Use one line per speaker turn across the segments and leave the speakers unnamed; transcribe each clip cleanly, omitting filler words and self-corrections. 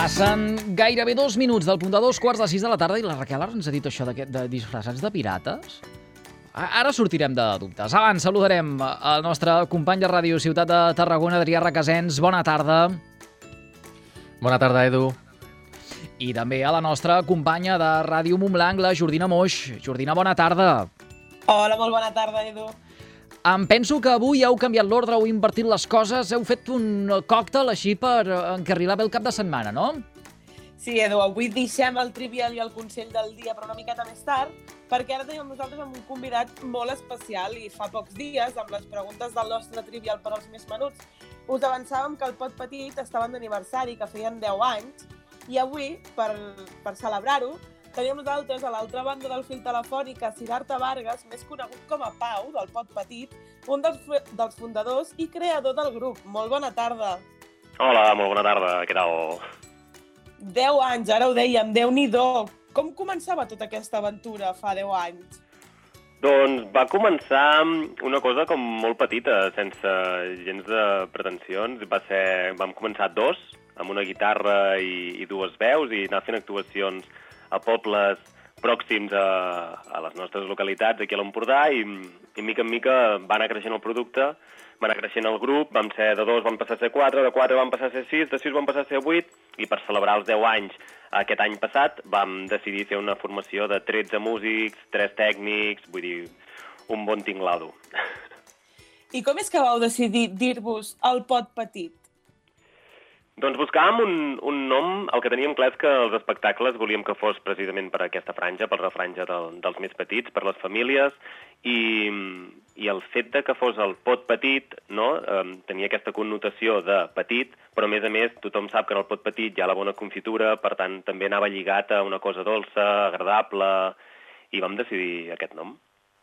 Passen gairebé 2 minuts del punt de 2:15 de la tarda i la Raquel ara ens ha dit això de disfressats de pirates. Ara sortirem de dubtes. Abans saludarem el nostre company de Ràdio Ciutat de Tarragona, Adrià Requesens. Bona tarda.
Bona tarda, Edu.
I també a la nostra companya de Ràdio Montblanc, la Jordina Moix. Jordina, bona tarda.
Hola, molt bona tarda, Edu.
Em penso que avui heu canviat l'ordre, heu invertit les coses, heu fet un còctel així per encarrilar bé el cap de setmana, no?
Sí, Edu, avui deixem el trivial i el consell del dia per una miqueta més tard, perquè ara tenim amb nosaltres un convidat molt especial i fa pocs dies, amb les preguntes del nostre trivial per als més menuts, us avançàvem que el Pot Petit estaven d'aniversari, que feien 10 anys, i avui, per celebrar-ho, tenim nosaltres a l'altra banda del fil telefònic a Siddhartha Vargas, més conegut com a Pau, del Pot Petit, un dels fundadors i creador del grup. Molt bona tarda.
Hola, molt bona tarda, què tal?
10 anys, ara ho dèiem, Déu-n'hi-do. Com començava tota aquesta aventura fa 10 anys?
Doncs va començar una cosa com molt petita, sense gens de pretensions. Vam començar dos, amb una guitarra i dues veus, i anar fent actuacions a pobles pròxims a les nostres localitats aquí a l'Empordà, i mica en mica va anar creixent el producte, va anar creixent el grup, vam ser de 2 vam passar a ser 4, de 4 vam passar a ser 6, de 6 vam passar a ser 8, i per celebrar els 10 anys aquest any passat vam decidir fer una formació de 13 músics, 3 tècnics, vull dir, un bon tinglado.
I com és que vau decidir dir-vos el Pot Petit?
Doncs buscàvem un nom, el que teníem clar és que els espectacles volíem que fos precisament per aquesta franja, per la franja dels més petits, per les famílies, i el fet de que fos el pot petit, no? Tenia aquesta connotació de petit, però a més tothom sap que en el pot petit hi ha la bona confitura, per tant també anava lligat a una cosa dolça, agradable, i vam decidir aquest nom.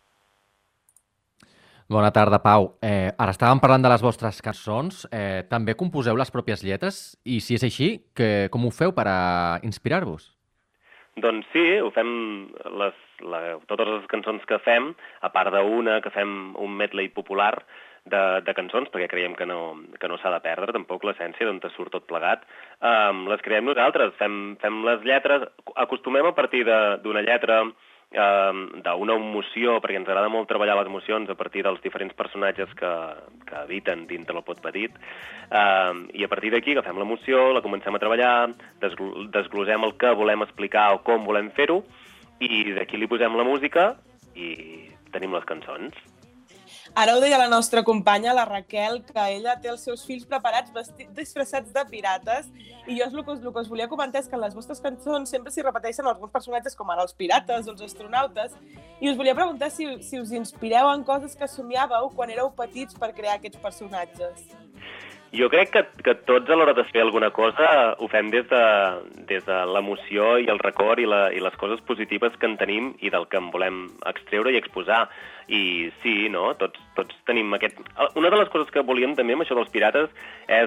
Bona tarda, Pau. Ara estàvem parlant de les vostres cançons. També composeu les pròpies lletres? I si és així, com ho feu per a inspirar-vos?
Doncs sí, ho fem totes les cançons que fem, a part d'una que fem un medley popular de cançons, perquè creiem que no s'ha de perdre tampoc l'essència d'on surt tot plegat. Les creem nosaltres, fem les lletres, acostumem a partir d'una lletra, d'una emoció, perquè ens agrada molt treballar les emocions a partir dels diferents personatges que habiten dintre del Pot Petit, i a partir d'aquí agafem l'emoció, la comencem a treballar, desglosem el que volem explicar o com volem fer-ho, i d'aquí li posem la música i tenim les cançons.
Ara ho deia la nostra companya, la Raquel, que ella té els seus fills preparats disfressats de pirates, i jo el que us volia comentar és que en les vostres cançons sempre s'hi repeteixen alguns personatges com ara els pirates o els astronautes, i us volia preguntar si us inspireu en coses que somiàveu quan éreu petits per crear aquests personatges.
Jo crec que tots a l'hora de fer alguna cosa ho fem des de l'emoció i el record i les coses positives que en tenim i del que en volem extreure i exposar. I sí, no? Tots tenim aquest... Una de les coses que volíem també amb això dels pirates és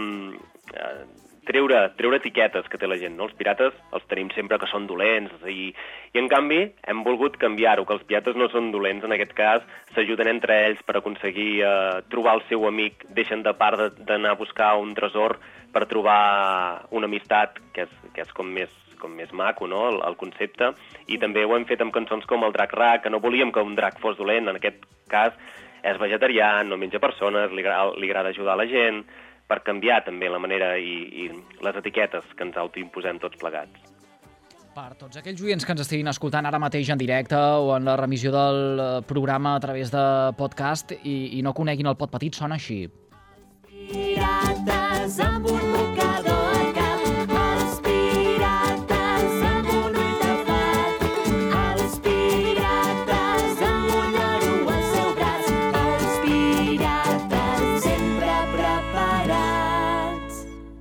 treure etiquetes que té la gent, no? Els pirates els tenim sempre que són dolents, i en canvi hem volgut canviar-ho, que els pirates no són dolents, en aquest cas s'ajuden entre ells per aconseguir trobar el seu amic, deixen de part d'anar a buscar un tresor per trobar una amistat, que és com més maco, no?, el concepte, i també ho hem fet amb cançons com el Drac Rac, que no volíem que un drac fos dolent, en aquest cas és vegetarià, no menja persones, li agrada ajudar la gent, per canviar també la manera i les etiquetes que ens autoimposem tots plegats.
Per tots aquells oients que ens estiguin escoltant ara mateix en directe o en la remissió del programa a través de podcast i no coneguin el Pot Petit, sona així. Pirates amb un mocador al cap, els pirates amb un ull tapat, els pirates amb un lloro al seu braç, els pirates sempre preparats.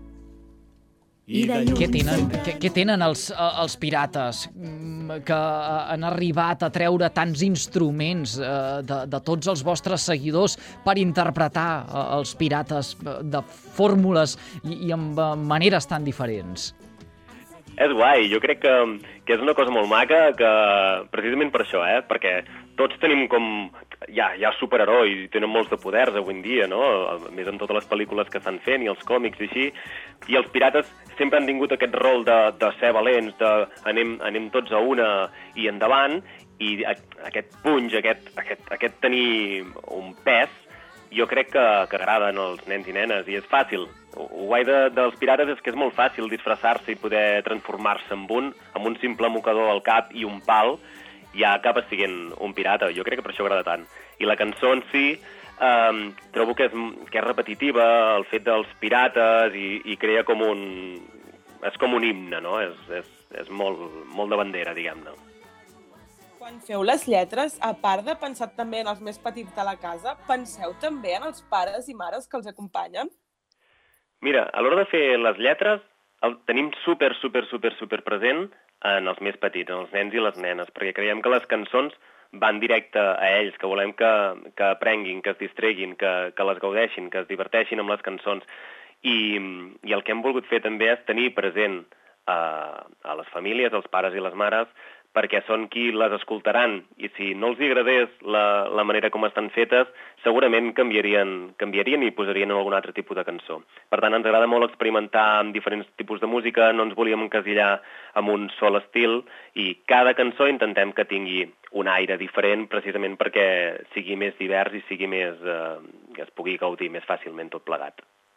Què tenen els pirates que han arribat a treure tants instruments de tots els vostres seguidors per interpretar els pirates de fórmules i amb maneres tan diferents?
És guai, jo crec que és una cosa molt maca, que precisament per això, perquè tots tenim com... Hi ha superherois i tenen molts de poders avui en dia, no? A més en totes les pel·lícules que estan fent i els còmics i així. I els pirates sempre han tingut aquest rol de ser valents, de anem tots a una i endavant, i aquest punx, aquest tenir un pes, jo crec que agraden als nens i nenes, i és fàcil. El guai dels pirates és que és molt fàcil disfressar-se i poder transformar-se amb un simple mocador al cap i un pal, ja acabes sent un pirata. Jo crec que per això agrada tant. I la cançó en si trobo que és repetitiva, el fet dels pirates, i crea com un... És com un himne, no? És molt de bandera, diguem-ne.
Quan feu les lletres, a part de pensar també en els més petits de la casa, penseu també en els pares i mares que els acompanyen?
Mira, a l'hora de fer les lletres, el tenim super present en els més petits, en els nens i les nenes, perquè creiem que les cançons van directe a ells, que volem que aprenguin, que es distreguin, que les gaudeixin, que es diverteixin amb les cançons. I el que hem volgut fer també és tenir present a les famílies, als pares i les mares, perquè són qui les escoltaran, i si no els agradés la manera com estan fetes, segurament canviarien i posarien en algun altre tipus de cançó. Per tant, ens agrada molt experimentar amb diferents tipus de música, no ens volíem encasillar amb un sol estil, i cada cançó intentem que tingui un aire diferent, precisament perquè sigui més divers i sigui més... que es pugui gaudir més fàcilment tot plegat.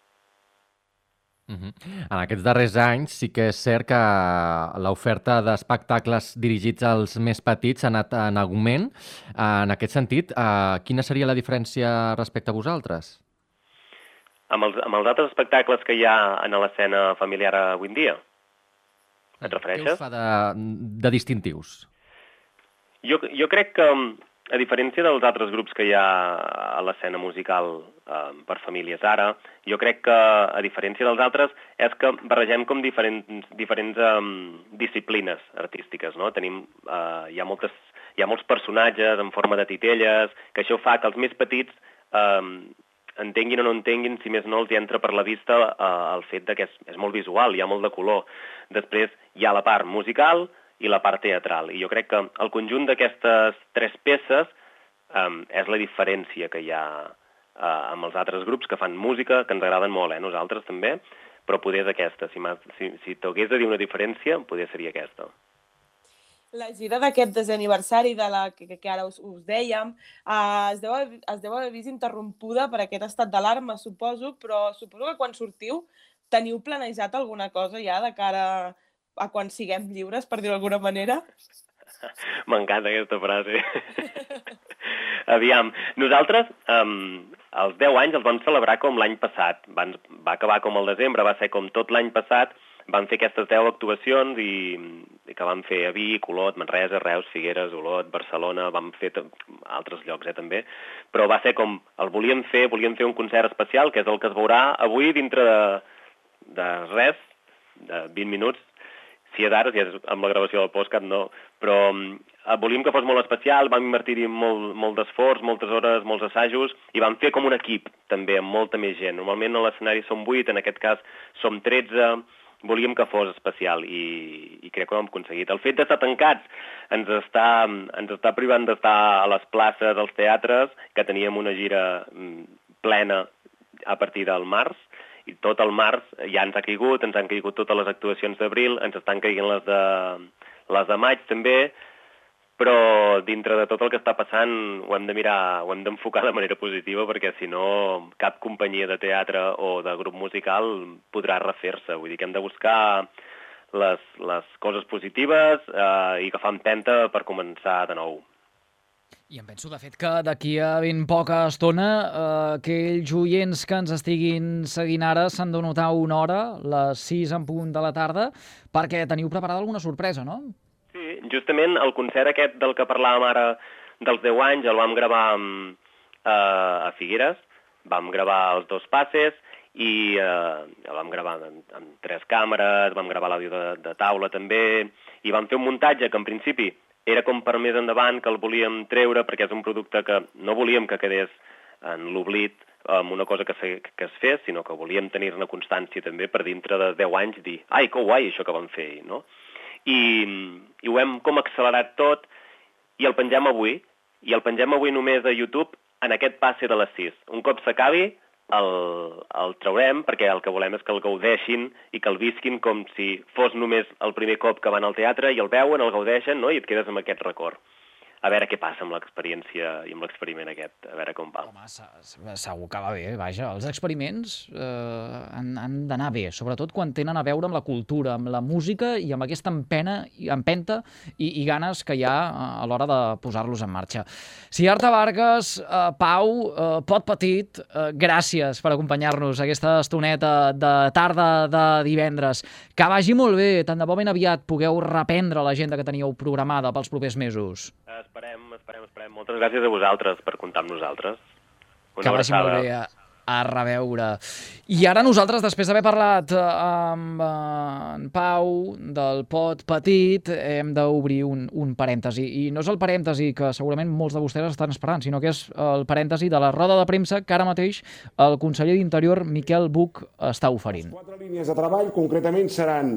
En aquests darrers anys sí que és cert que l'oferta d'espectacles dirigits als més petits ha anat en augment. En aquest sentit, quina seria la diferència respecte a vosaltres?
Amb els altres espectacles que hi ha en l'escena familiar avui en dia? Et refereixes?
Què us fa de distintius?
Jo crec que, a diferència dels altres grups que hi ha a l'escena musical per famílies ara, jo crec que, a diferència dels altres, és que barregem com diferents disciplines artístiques, no? Hi ha molts personatges en forma de titelles, que això fa que els més petits entenguin o no entenguin, si més no els hi entra per la vista el fet que és molt visual, hi ha molt de color. Després hi ha la part musical i la part teatral. I jo crec que el conjunt d'aquestes tres peces és la diferència que hi ha amb els altres grups que fan música, que ens agraden molt, nosaltres també, però poder és aquesta. Si t'hagués de dir una diferència, poder seria aquesta.
La gira d'aquest desè aniversari de la que ara us dèiem es deu haver vist interrompuda per aquest estat d'alarma, suposo, però suposo que quan sortiu teniu planejat alguna cosa ja de cara a quan siguem lliures, per dir-ho d'alguna manera?
M'encanta aquesta frase. Aviam, nosaltres els 10 anys els vam celebrar com l'any passat. Va acabar com el desembre, va ser com tot l'any passat. Vam fer aquestes 10 actuacions i que vam fer a Vic, Olot, Manresa, Reus, Figueres, Olot, Barcelona, vam fer altres llocs també, però va ser com el volíem fer un concert especial, que és el que es veurà avui dintre de res, de 20 minuts. Si és ara, si és amb la gravació del podcast, no, però volíem que fos molt especial, vam invertir-hi molt d'esforç, moltes hores, molts assajos, i vam fer com un equip, també, amb molta més gent. Normalment a l'escenari som 8, en aquest cas som 13, volíem que fos especial i crec que ho hem aconseguit. El fet d'estar tancats ens està privant d'estar a les places, als teatres, que teníem una gira plena a partir del març, i tot el març ja ens han caigut totes les actuacions d'abril, ens estan caient les de maig també, però dintre de tot el que està passant ho hem de mirar, ho hem d'enfocar de manera positiva, perquè si no cap companyia de teatre o de grup musical podrà refer-se. Vull dir que hem de buscar les coses positives i agafar empenta per començar de nou.
I em penso, de fet, que d'aquí a ben poca estona aquells oients que ens estiguin seguint ara s'han de notar una hora, les 6 en punt de la tarda, perquè teniu preparada alguna sorpresa, no?
Sí, justament el concert aquest del que parlàvem ara dels 10 anys el vam gravar a Figueres, vam gravar els 2 passes i el vam gravar amb 3 càmeres, vam gravar l'àudio de taula també, i vam fer un muntatge que en principi era com per més endavant, que el volíem treure perquè és un producte que no volíem que quedés en l'oblit amb una cosa que es fes, sinó que volíem tenir-ne constància també per dintre de 10 anys dir ai, que guai això que vam fer ahir, no? I ho hem com accelerat tot i el pengem avui. I el pengem avui només a YouTube en aquest passe de les 6. Un cop s'acabi, el traurem perquè el que volem és que el gaudeixin i que el visquin com si fos només el primer cop que van al teatre i el veuen, el gaudeixen, no? I et quedes amb aquest record. A veure què passa amb l'experiència i amb l'experiment aquest, a veure com va.
Home, segur que va bé, vaja. Els experiments han d'anar bé, sobretot quan tenen a veure amb la cultura, amb la música i amb aquesta empenta i ganes que hi ha a l'hora de posar-los en marxa. Siarta Vargas, Pau, Pot Petit, gràcies per acompanyar-nos aquesta estoneta de tarda de divendres. Que vagi molt bé, tant de bo ben aviat pugueu reprendre l'agenda que teníeu programada pels propers mesos.
Esperem. Moltes gràcies a vosaltres per comptar amb nosaltres.
Que vagi molt bé, a reveure. I ara nosaltres, després d'haver parlat amb en Pau del Pot Petit, hem d'obrir un parèntesi. I no és el parèntesi que segurament molts de vostès estan esperant, sinó que és el parèntesi de la roda de premsa que ara mateix el conseller d'Interior, Miquel Buch, està oferint.
Les 4 línies de treball concretament seran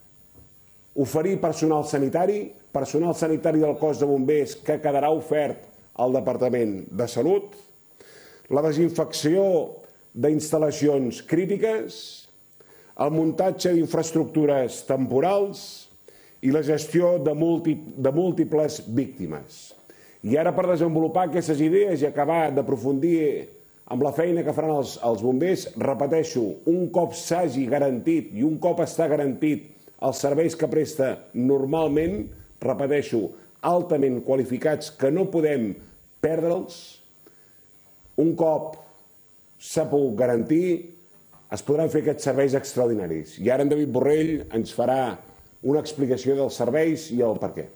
oferir personal sanitari del cos de bombers que quedarà ofert al Departament de Salut, la desinfecció d'instal·lacions crítiques, el muntatge d'infraestructures temporals i la gestió de múltiples víctimes. I ara, per desenvolupar aquestes idees i acabar d'aprofundir amb la feina que faran els bombers, repeteixo, un cop s'hagi garantit i un cop està garantit els serveis que presta normalment, repeteixo, altament qualificats, que no podem perdre'ls, un cop s'ha pogut garantir, es podran fer aquests serveis extraordinaris. I ara en David Borrell ens farà una explicació dels serveis i el per què.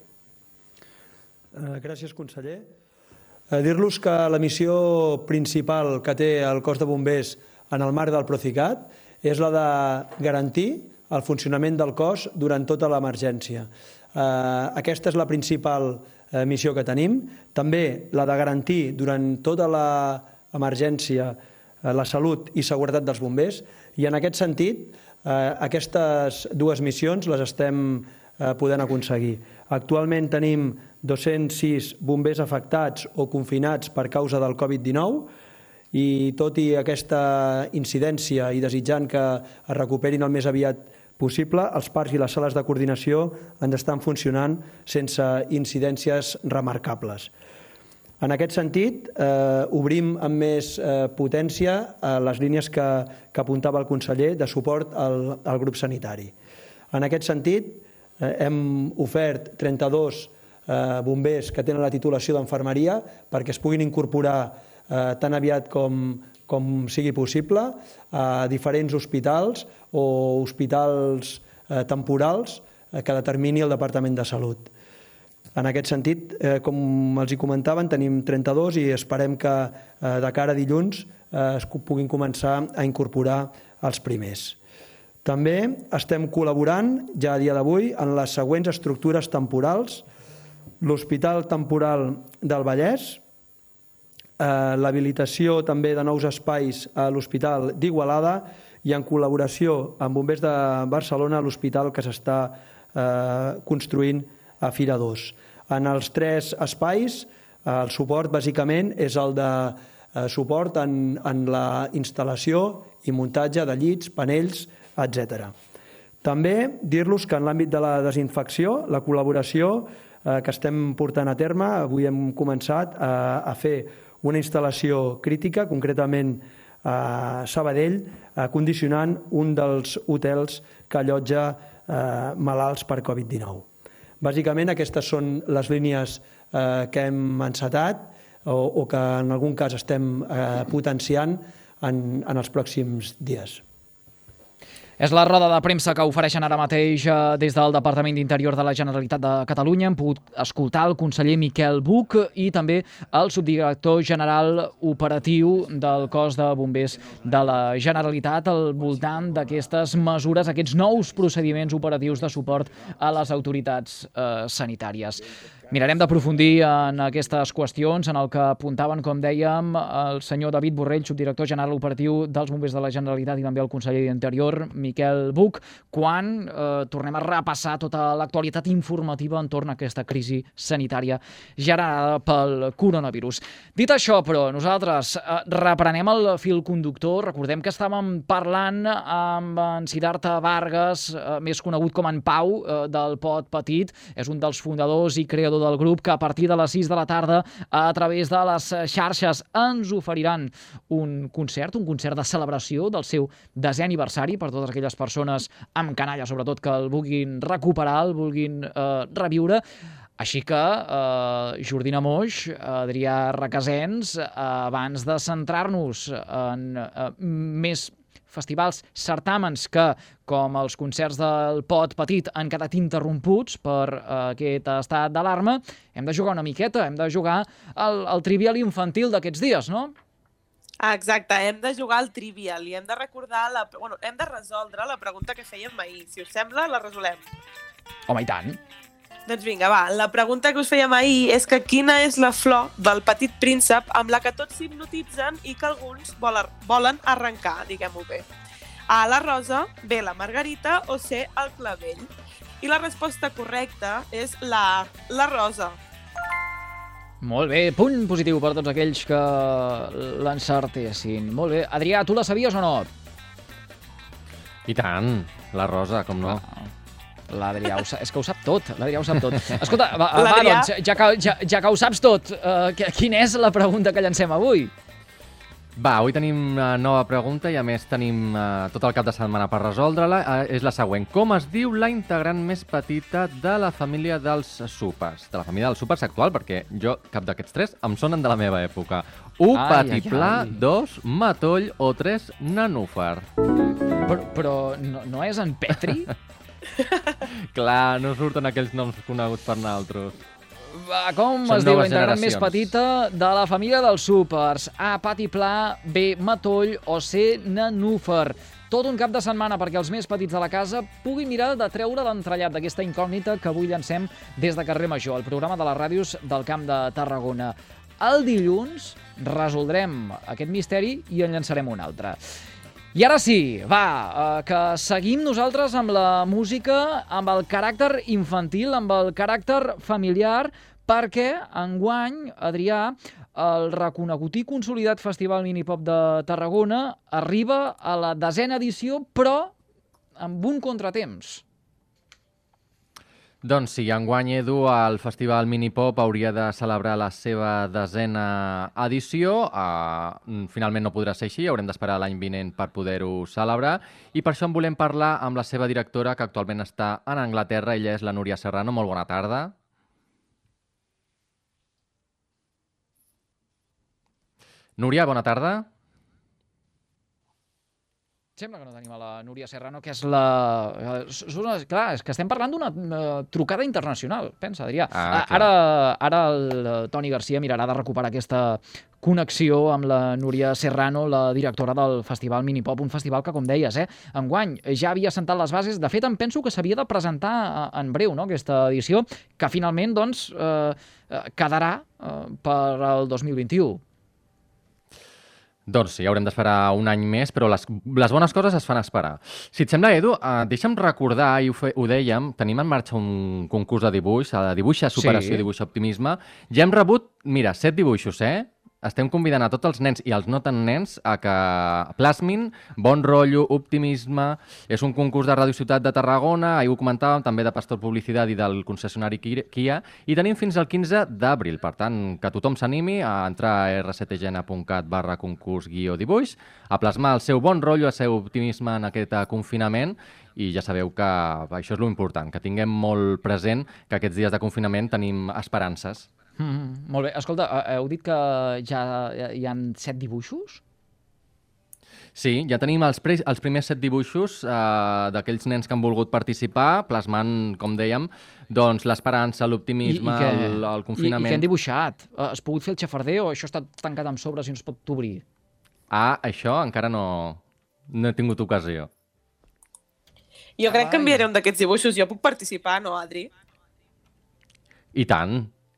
Gràcies, conseller. Dir-los que la missió principal que té el cos de bombers en el marc del Procicat és la de garantir el funcionament del cos durant tota l'emergència. Aquesta és la principal missió que tenim. També la de garantir durant tota l'emergència la salut i seguretat dels bombers. I en aquest sentit, aquestes dues missions les estem podent aconseguir. Actualment tenim 206 bombers afectats o confinats per causa del Covid-19 i tot i aquesta incidència i desitjant que es recuperin el més aviat possible, els parcs i les sales de coordinació ens estan funcionant sense incidències remarcables. En aquest sentit, obrim amb més potència les línies que apuntava el conseller de suport al grup sanitari. En aquest sentit, hem ofert 32 bombers que tenen la titulació d'enfermeria perquè es puguin incorporar tan aviat com sigui possible a diferents hospitals o hospitals temporals que determini el Departament de Salut. En aquest sentit, com els hi comentaven, tenim 32 i esperem que de cara a dilluns es puguin començar a incorporar els primers. També estem col·laborant, ja a dia d'avui, en les següents estructures temporals: l'Hospital Temporal del Vallès, l'habilitació també de nous espais a l'Hospital d'Igualada i en col·laboració amb Bombers de Barcelona l'hospital que s'està construint a Fira 2. En els 3 espais, el suport bàsicament és el de suport en la instal·lació i muntatge de llits, panells, etc. També dir-los que en l'àmbit de la desinfecció, la col·laboració que estem portant a terme, avui hem començat a fer una instal·lació crítica, concretament a Sabadell, condicionant un dels hotels que allotja malalts per Covid-19. Bàsicament, aquestes són les línies que hem encetat o que en algun cas estem potenciant en els pròxims dies.
És la roda de premsa que ofereixen ara mateix des del Departament d'Interior de la Generalitat de Catalunya. Hem pogut escoltar el conseller Miquel Buch i també el subdirector general operatiu del cos de bombers de la Generalitat al voltant d'aquestes mesures, aquests nous procediments operatius de suport a les autoritats sanitàries. Mirarem d'aprofundir en aquestes qüestions, en el que apuntaven, com dèiem, el senyor David Borrell, subdirector general operatiu dels Bombers de la Generalitat, i també el conseller d'Interior, Miquel Buch, quan tornem a repassar tota l'actualitat informativa entorn a aquesta crisi sanitària generada pel coronavirus. Dit això, però, nosaltres reprenem el fil conductor. Recordem que estàvem parlant amb en Siddhartha Vargas, més conegut com en Pau, del Pot Petit. És un dels fundadors i creador del grup, que a partir de les 6 de la tarda, a través de les xarxes, ens oferiran un concert de celebració del seu 10è aniversari per totes aquelles persones amb canalla, sobretot, que el vulguin recuperar, el vulguin reviure. Així que, Jordina Moix, Adrià Requesens, abans de centrar-nos en més festivals, certàmens que, com els concerts del Pot Petit, han quedat interromputs per aquest estat d'alarma, hem de jugar una miqueta, hem de jugar al trivial infantil d'aquests dies, no?
Exacte, hem de jugar al trivial i hem de recordar, hem de resoldre la pregunta que fèiem ahir. Si us sembla, la resolem.
Home, i tant.
Doncs vinga, va, la pregunta que us fèiem ahir és que quina és la flor del Petit Príncep amb la que tots s'hipnotitzen i que alguns volen arrencar, diguem-ho bé. A, la rosa, B, la margarita o C, el clavell. I la resposta correcta és la rosa.
Molt bé, punt positiu per tots aquells que l'encertessin. Molt bé. Adrià, tu la sabies o no?
I tant, la rosa, com no.
L'Adrià és que ho sap tot, l'Adrià ho sap tot. Escolta, va doncs, ja que ho saps tot, quina és la pregunta que llancem avui?
Va, avui tenim una nova pregunta i a més tenim tot el cap de setmana per resoldre-la. És la següent. Com es diu la integrant més petita de la família dels súpers? De la família dels súpers actual, perquè jo, cap d'aquests tres, em sonen de la meva època. 1, patiplà, 2, matoll o 3, nanúfar.
Però no és en Petri?
Clar, no surten aquells noms coneguts per nosaltres.
Com es diu la integrant més petita de la família dels súpers? A, patiplà, B, matoll o C, nanúfar. Tot un cap de setmana perquè els més petits de la casa puguin mirar de treure l'entrellat d'aquesta incògnita que avui llancem des de Carrer Major, el programa de les ràdios del Camp de Tarragona. El dilluns resoldrem aquest misteri i en llançarem un altre. I ara sí, va, que seguim nosaltres amb la música, amb el caràcter infantil, amb el caràcter familiar, perquè enguany, Adrià, el reconegut i consolidat Festival Minipop de Tarragona arriba a la 10a edició, però amb un contratemps.
Doncs sí, enguany, Edu, el Festival Minipop hauria de celebrar la seva 10a edició. Finalment no podrà ser així, haurem d'esperar l'any vinent per poder-ho celebrar. I per això en volem parlar amb la seva directora, que actualment està en Anglaterra. Ella és la Núria Serrano. Molt bona tarda. Núria, bona tarda.
Sembla que no tenim a la Núria Serrano, que és la... Clar, és que estem parlant d'una trucada internacional, pensa, Adrià. Ara el Toni Garcia mirarà de recuperar aquesta connexió amb la Núria Serrano, la directora del Festival Minipop, un festival que, com deies, enguany ja havia assentat les bases. De fet, em penso que s'havia de presentar en breu, no?, aquesta edició, que finalment, doncs, quedarà per al 2021.
Doncs sí, haurem d'esperar un any més, però les bones coses es fan esperar. Si et sembla, Edu, deixa'm recordar, i ho dèiem, tenim en marxa un concurs de dibuix, de Dibuixa Superació i Dibuixa Optimisme. Ja hem rebut, 7 dibuixos, Estem convidant a tots els nens i els no tan nens a que plasmin bon rotllo, optimisme. És un concurs de Ràdio Ciutat de Tarragona, ahir ho comentàvem, també de Pastor Publicitat i del concessionari Kia, i tenim fins al 15 d'abril. Per tant, que tothom s'animi a entrar a rctgena.cat/concurs-dibuix, a plasmar el seu bon rotllo, el seu optimisme en aquest confinament, i ja sabeu que això és l'important, que tinguem molt present que aquests dies de confinament tenim esperances.
Molt bé. Escolta, heu dit que ja hi ha 7 dibuixos?
Sí, ja tenim els primers 7 dibuixos d'aquells nens que han volgut participar, plasmant, com dèiem, doncs l'esperança, l'optimisme, el confinament.
I què han dibuixat? Has pogut fer el xafarder o això està tancat amb sobres i no es pot obrir?
Això encara no he tingut ocasió.
Jo crec que enviaré un d'aquests dibuixos. Jo puc participar, no, Adri?
I tant.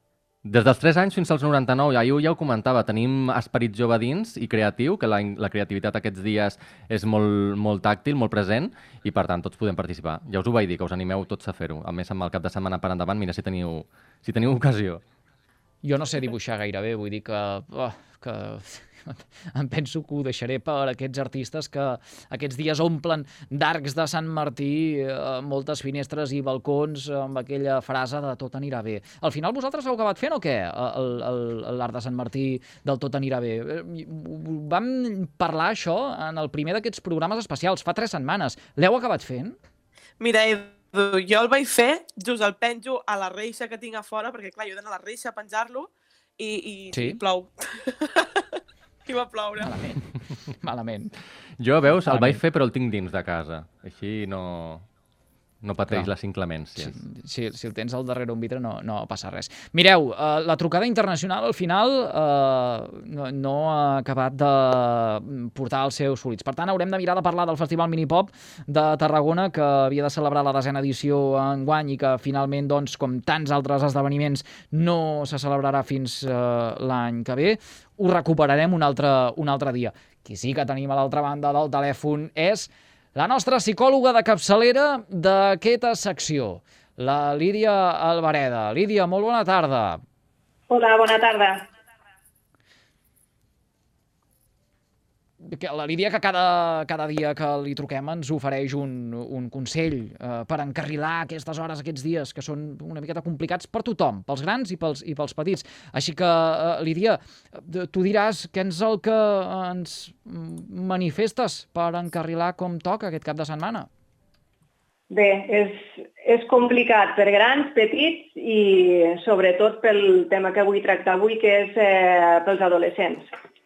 Des dels 3 anys fins als 99, ahir ja ho comentava, tenim esperit jove dins i creatiu, que la creativitat aquests dies és molt tàctil, molt present, i per tant tots podem participar. Ja us ho vaig dir, que us animeu tots a fer-ho. A més, amb el cap de setmana per endavant, mira si teniu ocasió.
Jo no sé dibuixar gaire bé, vull dir que em penso que ho deixaré per aquests artistes que aquests dies omplen d'arcs de Sant Martí moltes finestres i balcons amb aquella frase de tot anirà bé. Al final vosaltres heu acabat fent o què? L'art de Sant Martí del tot anirà bé. Vam parlar això en el primer d'aquests programes especials, fa 3 setmanes. L'heu acabat fent?
Mira, Edu, jo el vaig fer, just el penjo a la reixa que tinc a fora, perquè clar, jo he d'anar a la reixa a penjar-lo i plou. I va ploure.
Malament.
Jo, veus, el vaig fer però el tinc dins de casa. Així no pateix les inclemències.
Si el tens al darrere un vidre no passa res. Mireu, la trucada internacional al final no ha acabat de portar els seus fruits. Per tant, haurem de mirar de parlar del Festival Minipop de Tarragona, que havia de celebrar la 10a edició enguany i que finalment, doncs, com tants altres esdeveniments, no se celebrarà fins l'any que ve. Ho recuperarem un altre dia. Qui sí que tenim a l'altra banda del telèfon és la nostra psicòloga de capçalera d'aquesta secció, la Lídia Albareda. Lídia, molt bona tarda.
Hola, bona tarda.
La Lídia, que cada dia que li truquem ens ofereix un consell per encarrilar aquestes hores, aquests dies, que són una miqueta complicats per tothom, pels grans i pels petits. Així que, Lídia, tu diràs què és el que ens manifestes per encarrilar com toca aquest cap de setmana?
Bé, és complicat per grans, petits i sobretot pel tema que vull tractar avui, que és pels adolescents.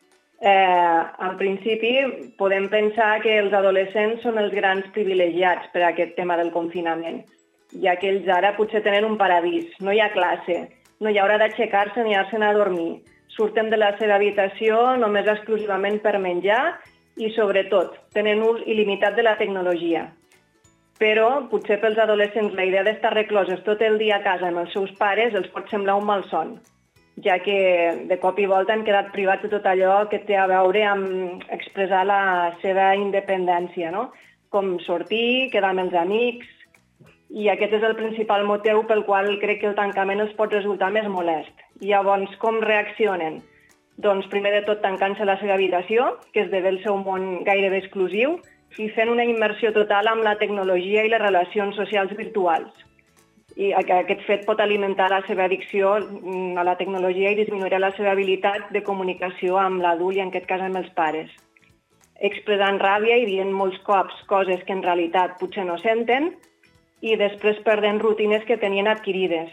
En principi, podem pensar que els adolescents són els grans privilegiats per a aquest tema del confinament, ja que ells ara potser tenen un paradís. No hi ha classe, no hi ha hora d'aixecar-se ni anar-se'n a dormir. Surten de la seva habitació només exclusivament per menjar i, sobretot, tenen ús il·limitat de la tecnologia. Però, potser pels adolescents, la idea d'estar recloses tot el dia a casa amb els seus pares els pot semblar un malson, ja que de cop i volta han quedat privats de tot allò que té a veure amb expressar la seva independència, no? Com sortir, quedar amb els amics, i aquest és el principal motiu pel qual crec que el tancament els pot resultar més molest. I llavors, com reaccionen? Doncs, primer de tot, tancant-se a la seva habitació, que esdevé el seu món gairebé exclusiu, i fent una immersió total amb la tecnologia i les relacions socials virtuals. I aquest fet pot alimentar la seva addicció a la tecnologia i disminuirà la seva habilitat de comunicació amb l'adult i, en aquest cas, amb els pares. Expressant ràbia i dient molts cops coses que en realitat potser no senten i després perdent rutines que tenien adquirides.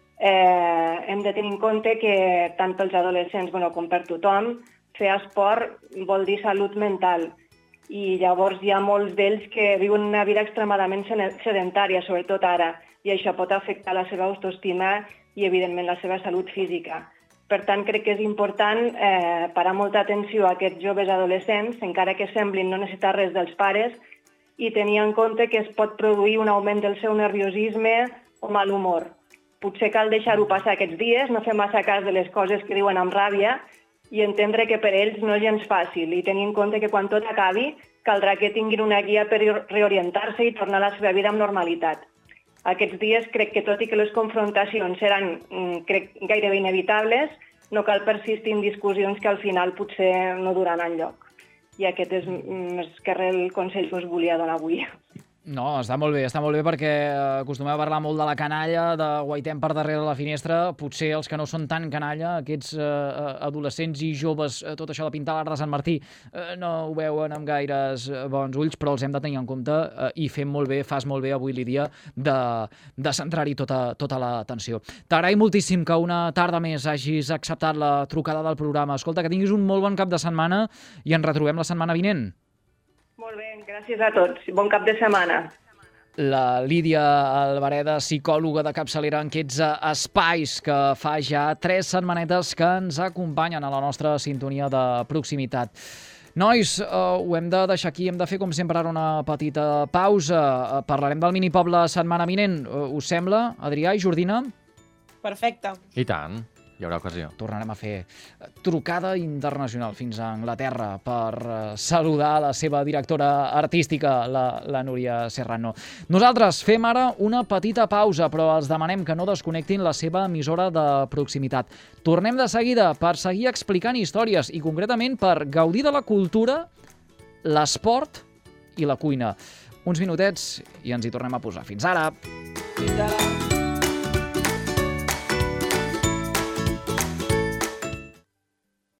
Hem de tenir en compte que tant pels adolescents com per tothom, fer esport vol dir salut mental. I llavors hi ha molts d'ells que viuen una vida extremadament sedentària, sobretot ara, i això pot afectar la seva autoestima i, evidentment, la seva salut física. Per tant, crec que és important parar molta atenció a aquests joves adolescents, encara que semblin no necessitar res dels pares, i tenir en compte que es pot produir un augment del seu nerviosisme o mal humor. Potser cal deixar-ho passar aquests dies, no fer massa cas de les coses que diuen amb ràbia i entendre que per ells no és gens fàcil i tenir en compte que quan tot acabi caldrà que tinguin una guia per reorientar-se i tornar a la seva vida amb normalitat. Aquests dies crec que, tot i que les confrontacions seran gairebé inevitables, no cal persistir en discussions que al final potser no duran enlloc. I aquest és més que res el consell que us volia donar avui.
No, està molt bé perquè acostumem a parlar molt de la canalla, de guaitem per darrere la finestra, potser els que no són tan canalla, aquests adolescents i joves, tot això de pintar l'art de Sant Martí, no ho veuen amb gaires bons ulls, però els hem de tenir en compte i fas molt bé avui, Lídia, de centrar-hi tota l'atenció. T'agraïm moltíssim que una tarda més hagis acceptat la trucada del programa. Escolta, que tinguis un molt bon cap de setmana i ens retrobem la setmana vinent.
Molt bé, gràcies a tots. Bon cap de setmana.
La Lídia Albareda, psicòloga de capçalera en aquests espais que fa ja 3 setmanetes que ens acompanyen a la nostra sintonia de proximitat. Nois, ho hem de deixar aquí, hem de fer com sempre ara una petita pausa. Parlarem del Minipop la setmana vinent. Us sembla, Adrià i Jordina?
Perfecte.
I tant. Hi haurà ocasió.
Tornarem a fer trucada internacional fins a Anglaterra per saludar la seva directora artística, la Núria Serrano. Nosaltres fem ara una petita pausa, però els demanem que no desconnectin la seva emissora de proximitat. Tornem de seguida per seguir explicant històries i concretament per gaudir de la cultura, l'esport i la cuina. Uns minutets i ens hi tornem a posar. Fins ara!
Fins ara!